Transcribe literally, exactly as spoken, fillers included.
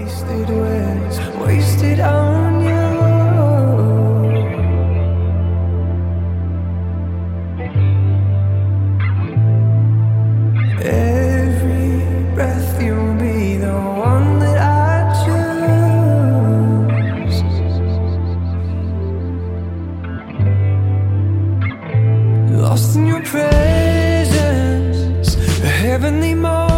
wasted words, wasted on you. Every breath you'll be the one that I choose. Lost in your presence, a heavenly moment.